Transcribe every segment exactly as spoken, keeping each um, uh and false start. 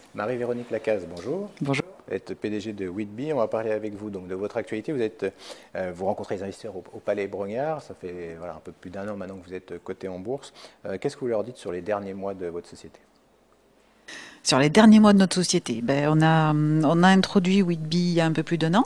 Marie-Véronique Lacaze, bonjour. Bonjour. Vous êtes P D G de Whitby. On va parler avec vous donc de votre actualité. Vous êtes, euh, vous rencontrez les investisseurs au, au Palais Brongniart. Ça fait voilà, un peu plus d'un an maintenant que vous êtes coté en bourse. Euh, Qu'est-ce que vous leur dites sur les derniers mois de votre société? Sur les derniers mois de notre société, ben, on a, on a introduit Whitby il y a un peu plus d'un an.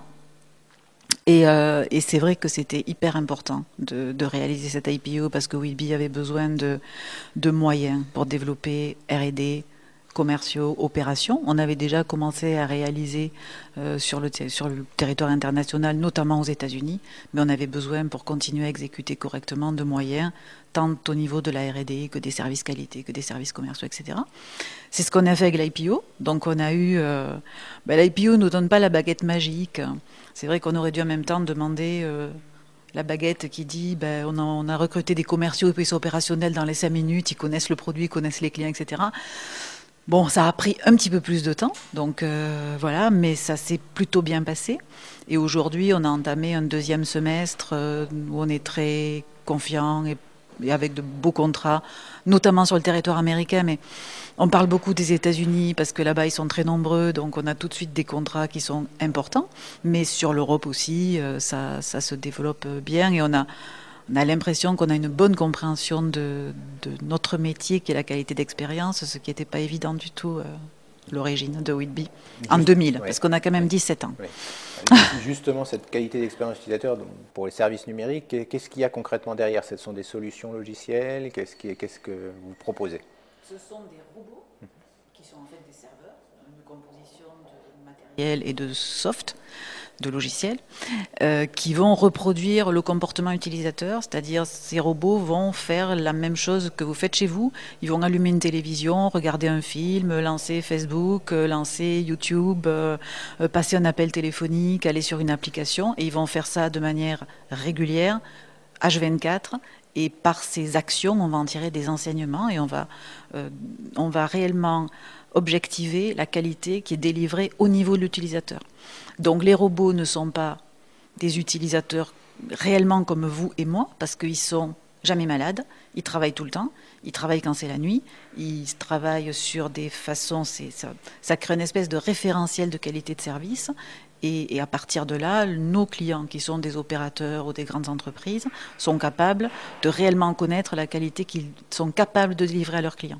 Et, euh, et c'est vrai que c'était hyper important de, de réaliser cette I P O parce que Whitby avait besoin de, de moyens pour développer R et D, commerciaux, opérations. On avait déjà commencé à réaliser euh, sur, le, sur le territoire international, notamment aux États-Unis, mais on avait besoin pour continuer à exécuter correctement de moyens, tant au niveau de la R et D que des services qualité, que des services commerciaux, et cetera. C'est ce qu'on a fait avec l'I P O. Donc on a eu... Euh, ben, l'I P O ne nous donne pas la baguette magique. C'est vrai qu'on aurait dû en même temps demander... Euh, la baguette qui dit ben, on, a, on a recruté des commerciaux et puis ils sont opérationnels dans les cinq minutes, ils connaissent le produit, ils connaissent les clients, et cetera. Bon, ça a pris un petit peu plus de temps, donc euh, voilà, mais ça s'est plutôt bien passé. Et aujourd'hui, on a entamé un deuxième semestre euh, où on est très confiant et, et avec de beaux contrats, notamment sur le territoire américain, mais on parle beaucoup des États-Unis parce que là-bas, ils sont très nombreux, donc on a tout de suite des contrats qui sont importants. Mais sur l'Europe aussi, euh, ça, ça se développe bien et on a... On a l'impression qu'on a une bonne compréhension de, de notre métier, qui est la qualité d'expérience, ce qui n'était pas évident du tout euh, l'origine de Whitby, en Juste, deux mille, ouais, parce qu'on a quand même ouais, dix-sept ans. ouais. Justement, cette qualité d'expérience utilisateur donc, pour les services numériques, qu'est-ce qu'il y a concrètement derrière? Ce sont des solutions logicielles? Qu'est-ce qui, qu'est-ce que vous proposez? Ce sont des robots qui sont en fait des serveurs, une composition de matériel et de soft, de logiciels, euh, qui vont reproduire le comportement utilisateur, c'est-à-dire ces robots vont faire la même chose que vous faites chez vous. Ils vont allumer une télévision, regarder un film, lancer Facebook, lancer YouTube, euh, passer un appel téléphonique, aller sur une application, et ils vont faire ça de manière régulière, H vingt-quatre, et par ces actions, on va en tirer des enseignements et on va, euh, on va réellement objectiver la qualité qui est délivrée au niveau de l'utilisateur. Donc les robots ne sont pas des utilisateurs réellement comme vous et moi, parce qu'ils sont jamais malades, ils travaillent tout le temps, ils travaillent quand c'est la nuit, ils travaillent sur des façons, c'est, ça, ça crée une espèce de référentiel de qualité de service. Et, et à partir de là, nos clients, qui sont des opérateurs ou des grandes entreprises, sont capables de réellement connaître la qualité qu'ils sont capables de délivrer à leurs clients.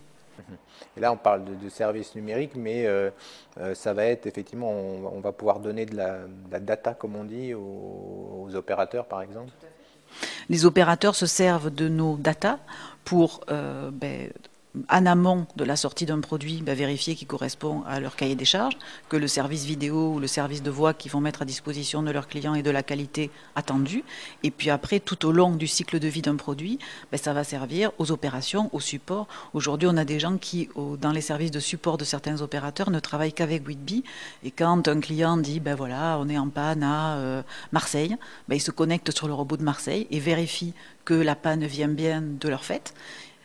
Et là, on parle de, de services numériques, mais euh, euh, ça va être effectivement, on, on va pouvoir donner de la, de la data, comme on dit, aux, aux opérateurs, par exemple. Les opérateurs se servent de nos data pour, euh, ben, en amont de la sortie d'un produit, ben, vérifier qu'il correspond à leur cahier des charges, que le service vidéo ou le service de voix qu'ils vont mettre à disposition de leurs clients est de la qualité attendue. Et puis après, tout au long du cycle de vie d'un produit, ben, ça va servir aux opérations, au support. Aujourd'hui, on a des gens qui, au, dans les services de support de certains opérateurs, ne travaillent qu'avec Whitby. Et quand un client dit, ben voilà, on est en panne à euh, Marseille, ben, il se connecte sur le robot de Marseille et vérifie que la panne vient bien de leur fait.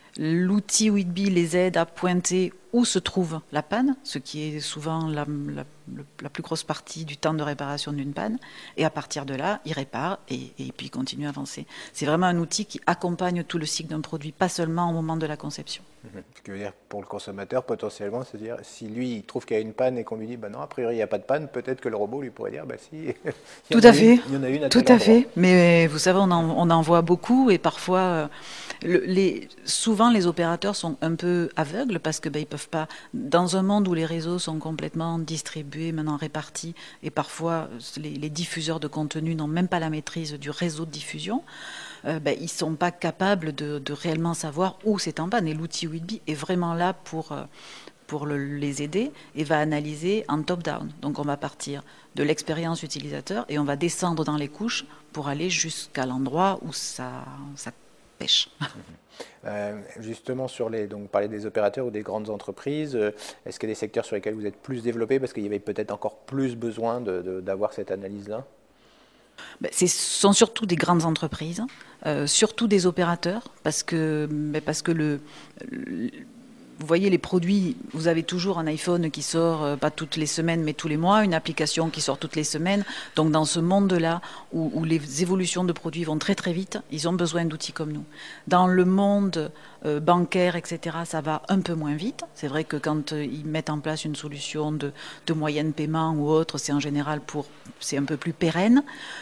L'outil Whitby les aide à pointer où se trouve la panne, ce qui est souvent la, la, la plus grosse partie du temps de réparation d'une panne. Et à partir de là, ils réparent et, et puis ils continuent à avancer. C'est vraiment un outil qui accompagne tout le cycle d'un produit, pas seulement au moment de la conception. Mmh. Ce qui veut dire pour le consommateur, potentiellement, c'est-à-dire si lui il trouve qu'il y a une panne et qu'on lui dit bah non, a priori il n'y a pas de panne, peut-être que le robot lui pourrait dire bah si, il y Tout en a à une, fait, il y en a une à tout tel à endroit. fait. Mais vous savez, on en, on en voit beaucoup et parfois, euh, le, les, souvent les opérateurs sont un peu aveugles parce que ben, ils peuvent pas. Dans un monde où les réseaux sont complètement distribués, maintenant répartis, et parfois les, les diffuseurs de contenu n'ont même pas la maîtrise du réseau de diffusion. Euh, ben, ils ne sont pas capables de, de réellement savoir où c'est en panne. Et l'outil Whitby est vraiment là pour, euh, pour le, les aider et va analyser en top-down. Donc on va partir de l'expérience utilisateur et on va descendre dans les couches pour aller jusqu'à l'endroit où ça, ça pêche. Euh, justement, sur les, donc, parler des opérateurs ou des grandes entreprises, euh, est-ce qu'il y a des secteurs sur lesquels vous êtes plus développé parce qu'il y avait peut-être encore plus besoin de, de, d'avoir cette analyse-là? Ben, ce sont surtout des grandes entreprises, euh, surtout des opérateurs, parce que, ben, parce que le, le vous voyez les produits, vous avez toujours un iPhone qui sort euh, pas toutes les semaines mais tous les mois, une application qui sort toutes les semaines. Donc dans ce monde-là où, où les évolutions de produits vont très très vite, ils ont besoin d'outils comme nous. Dans le monde euh, bancaire, et cetera, ça va un peu moins vite. C'est vrai que quand euh, ils mettent en place une solution de, de moyen de paiement ou autre, c'est en général pour, c'est un peu plus pérenne.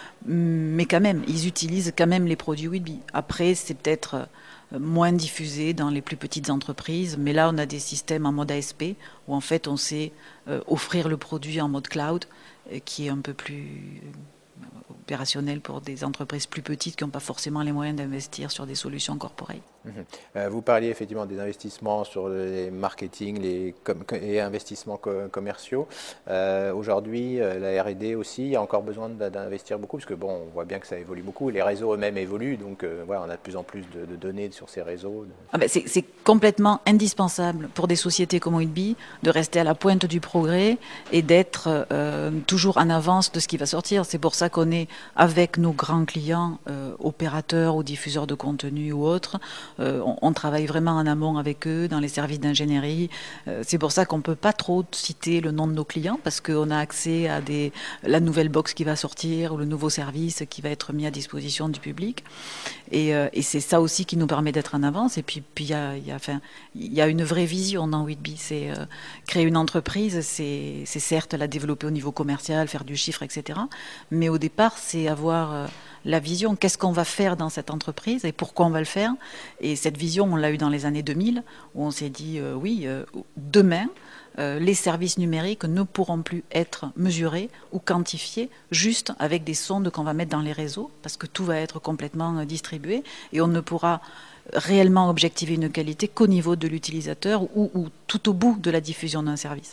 Mais quand même, ils utilisent quand même les produits Whitby. Après, c'est peut-être moins diffusé dans les plus petites entreprises, mais là, on a des systèmes en mode A S P où en fait, on sait euh, offrir le produit en mode cloud, euh, qui est un peu plus opérationnel pour des entreprises plus petites qui n'ont pas forcément les moyens d'investir sur des solutions corporate. Mmh. Euh, vous parliez effectivement des investissements sur les marketing les com- et investissements co- commerciaux. Euh, aujourd'hui, euh, la R et D aussi, il y a encore besoin d'investir beaucoup, parce que bon, on voit bien que ça évolue beaucoup. Les réseaux eux-mêmes évoluent, donc euh, voilà, on a de plus en plus de, de données sur ces réseaux. De... Ah ben c'est, c'est complètement indispensable pour des sociétés comme Whitby de rester à la pointe du progrès et d'être euh, toujours en avance de ce qui va sortir. C'est pour ça qu'on est avec nos grands clients, euh, opérateurs ou diffuseurs de contenu ou autres. Euh, on, on travaille vraiment en amont avec eux dans les services d'ingénierie. Euh, c'est pour ça qu'on ne peut pas trop citer le nom de nos clients parce qu'on a accès à des, la nouvelle box qui va sortir ou le nouveau service qui va être mis à disposition du public. Et, euh, et c'est ça aussi qui nous permet d'être en avance. Et puis il y a, y, a, enfin, y a une vraie vision dans Whitby. C'est euh, créer une entreprise, c'est, c'est certes la développer au niveau commercial, faire du chiffre, et cetera. Mais au départ, c'est avoir euh, la vision, qu'est-ce qu'on va faire dans cette entreprise et pourquoi on va le faire. Et cette vision, on l'a eue dans les années deux mille, où on s'est dit, euh, oui, euh, demain, euh, les services numériques ne pourront plus être mesurés ou quantifiés juste avec des sondes qu'on va mettre dans les réseaux, parce que tout va être complètement euh, distribué, et on ne pourra réellement objectiver une qualité qu'au niveau de l'utilisateur ou, ou tout au bout de la diffusion d'un service.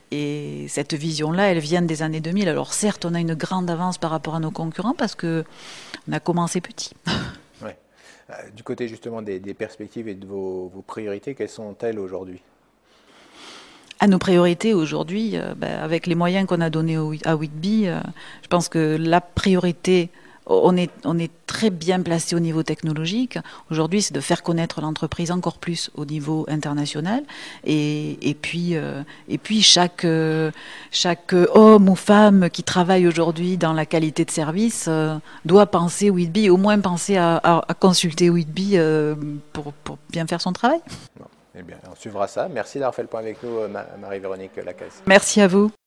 Et cette vision-là, elle vient des années deux mille. Alors certes, on a une grande avance par rapport à nos concurrents parce qu'on a commencé petit. Ouais. Euh, du côté justement des, des perspectives et de vos, vos priorités, quelles sont-elles aujourd'hui ? À nos priorités aujourd'hui, euh, ben, avec les moyens qu'on a donnés au, à Whitby, euh, je pense que la priorité, on est, on est très bien placé au niveau technologique. Aujourd'hui, c'est de faire connaître l'entreprise encore plus au niveau international. Et, et, puis, euh, et puis, chaque, euh, chaque homme ou femme qui travaille aujourd'hui dans la qualité de service euh, doit penser Whitby, au moins penser à, à, à consulter Whitby euh, pour, pour bien faire son travail. Bon. Eh bien, on suivra ça. Merci d'avoir fait le point avec nous, Marie-Véronique Lacasse. Merci à vous.